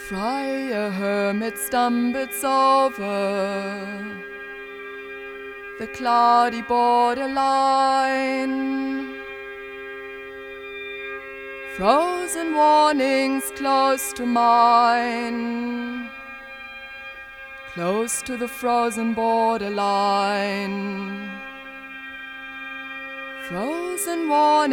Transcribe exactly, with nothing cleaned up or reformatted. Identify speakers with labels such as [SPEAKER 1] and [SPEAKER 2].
[SPEAKER 1] Friar hermit stumbles over the cloudy borderline. Frozen warnings close to mine, close to the frozen borderline. Frozen warnings